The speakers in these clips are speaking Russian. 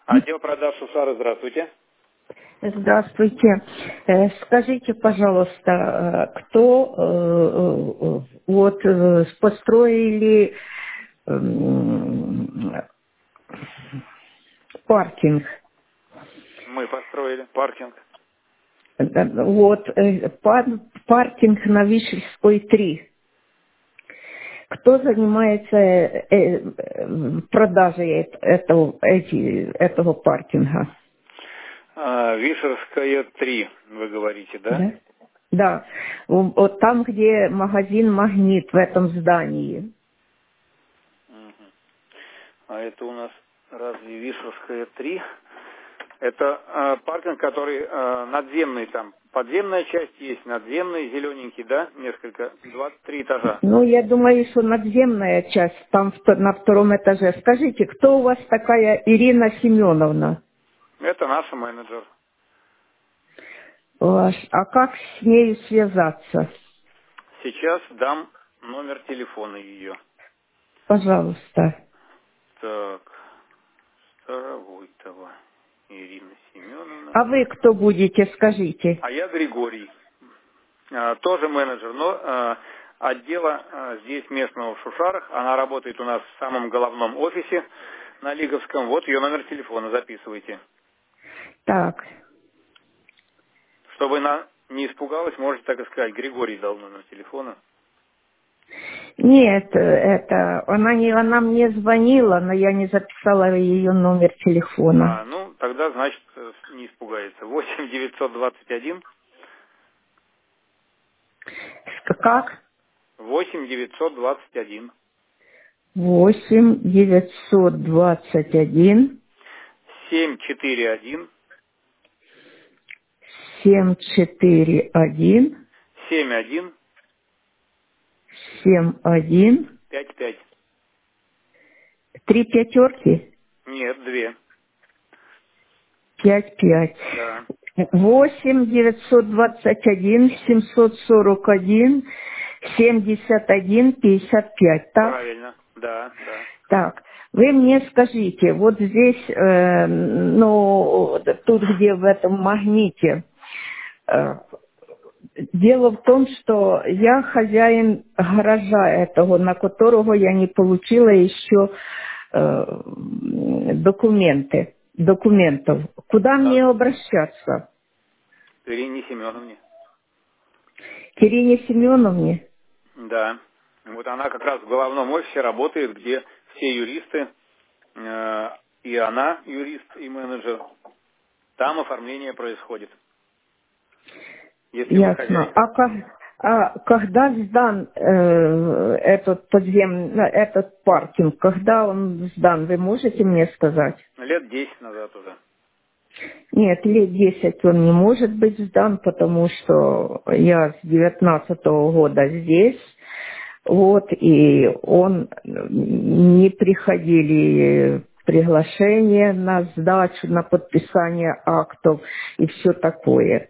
Отдел продаж Шушары, здравствуйте. Здравствуйте. Скажите, пожалуйста, кто построили паркинг? Мы построили паркинг. Паркинг на Вишельской 3. Кто занимается продажей этого паркинга? Вишерская 3, вы говорите, да? Да. Да. Вот там, где магазин «Магнит» в этом здании. Угу. А это у нас разве Вишерская 3? Это паркинг, который надземный там. Подземная часть есть, надземный, зелененький, да? Несколько, 23 этажа. Ну, я думаю, что надземная часть там на втором этаже. Скажите, кто у вас такая Ирина Семеновна? Это наш менеджер. А как с ней связаться? Сейчас дам номер телефона ее. Пожалуйста. Так, Старовойтова Ирина Семеновна. А вы кто будете, скажите? А я Григорий. Тоже менеджер, но отдела здесь местного в Шушарах. Она работает у нас в самом головном офисе на Лиговском. Вот ее номер телефона, записывайте. Так. Чтобы она не испугалась, можете так и сказать. Григорий дал номер телефона. Нет, она мне звонила, но я не записала ее номер телефона. Ну, тогда, значит, не испугается. 8 921. Как? 8 921. 8 921 741. 741 71. 71 55. 3 пятерки? Нет, 2. 5. Да. 8 921 741 71 55, так? Правильно. Да, да. Так, вы мне скажите, вот здесь, тут, где в этом магните, дело в том, что я хозяин гаража этого, на которого я не получила еще документов. Куда Да. мне обращаться? К Ирине Семеновне. К Ирине Семеновне? Да. Вот она как раз в головном офисе работает, где все юристы, и она юрист и менеджер. Там оформление происходит. Если вы Ясно. хозяйка. Когда сдан этот паркинг, когда он сдан, вы можете мне сказать? Лет 10 назад уже. Нет, лет 10 он не может быть сдан, потому что я с 19-го года здесь, вот, и он не приходили приглашения на сдачу, на подписание актов и все такое.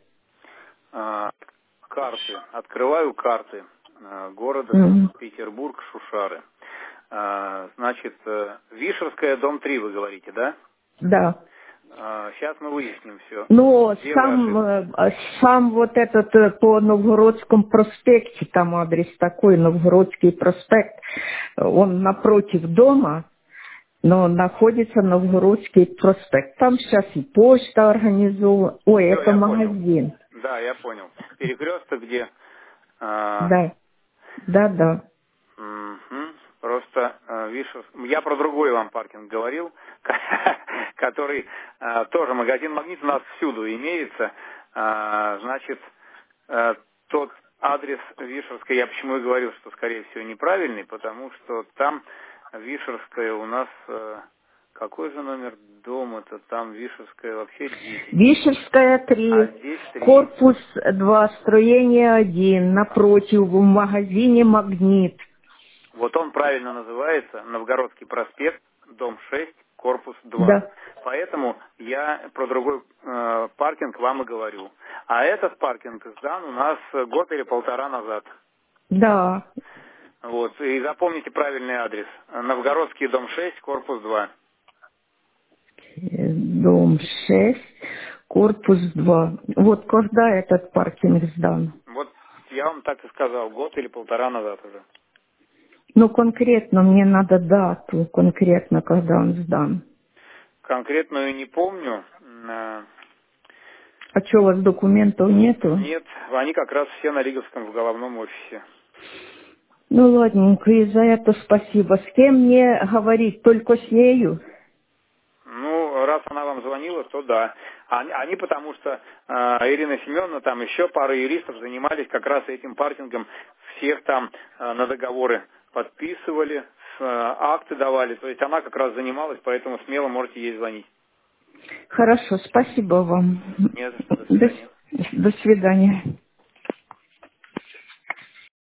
Карты. Открываю карты города Мгм. Петербург, Шушары. Значит, Вишерская, дом 3, вы говорите, да? Да. Сейчас мы выясним все. Но Где вы ошиблись? сам вот этот по Новгородскому проспекте, там адрес такой, Новгородский проспект, он напротив дома, но находится Новгородский проспект. Там сейчас и почта организована. Ой, Все, это я понял. магазин. Да, я понял. Перекресток где? Да, да. Мгм. Просто, видишь, я про другой вам паркинг говорил, который тоже магазин «Магнит» у нас всюду имеется. Значит, тот адрес Вишерской, я почему и говорил, что, скорее всего, неправильный, потому что там Вишерская у нас... Какой же номер дома-то? Там Вишерская вообще 10. Вишерская А 3, здесь 3. корпус 2, строение 1, напротив, в магазине «Магнит». Вот он правильно называется Новгородский проспект, дом 6, корпус 2. Да, Поэтому я про другой паркинг вам и говорю. А этот паркинг сдан у нас год или полтора назад. да. Вот. И запомните правильный адрес. Новгородский дом 6, корпус 2. дом 6, корпус 2. Вот когда этот паркинг сдан? Вот я вам так и сказал, год или полтора назад уже. Ну, конкретно мне надо дату, конкретно, когда он сдан. Конкретную не помню. А что, у вас документов нету? Нет, они как раз все на Риговском в головном офисе. Ну, ладненько, и за это спасибо. С кем мне говорить? Только с нею? Ну, раз она вам звонила, то да. Они потому что Ирина Семеновна, там еще пара юристов занимались как раз этим паркингом. Всех там на договоры подписывали, акты давали. То есть она как раз занималась, поэтому смело можете ей звонить. Хорошо, спасибо вам. Не за что, до свидания. До свидания.